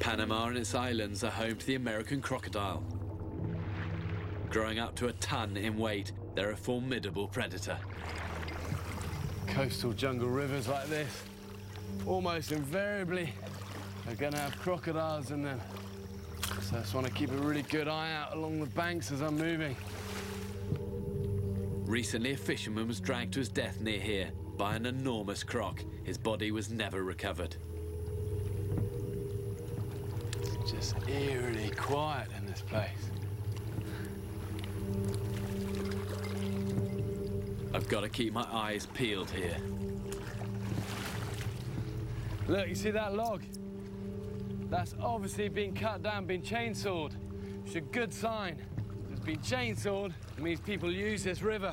Panama and its islands are home to the American crocodile. Growing up to a ton in weight, they're a formidable predator. Coastal jungle rivers like this, almost invariably, are going to have crocodiles in them. So I just want to keep a really good eye out along the banks as I'm moving. Recently, a fisherman was dragged to his death near here by an enormous croc. His body was never recovered. It's just eerily quiet in this place. I've got to keep my eyes peeled here. Look, you see that log? That's obviously been cut down, been chainsawed. It's a good sign. It's been chainsawed. It means people use this river.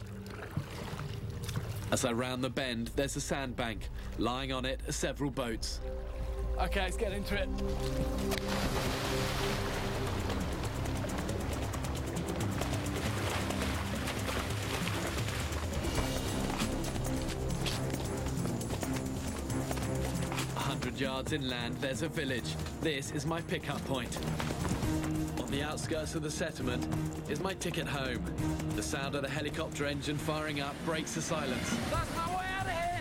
As I round the bend, there's a sandbank. Lying on it are several boats. OK, let's get into it. Yards inland, there's a village. This is my pickup point. On the outskirts of the settlement is my ticket home. The sound of the helicopter engine firing up breaks the silence. That's my way out of here!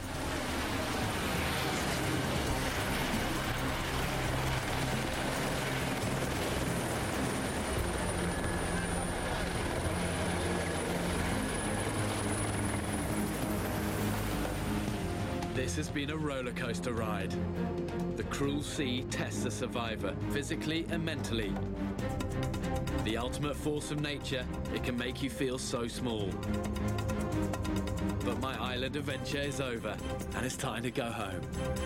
This has been a roller coaster ride. The cruel sea tests a survivor, physically and mentally. The ultimate force of nature, it can make you feel so small. But my island adventure is over, and it's time to go home.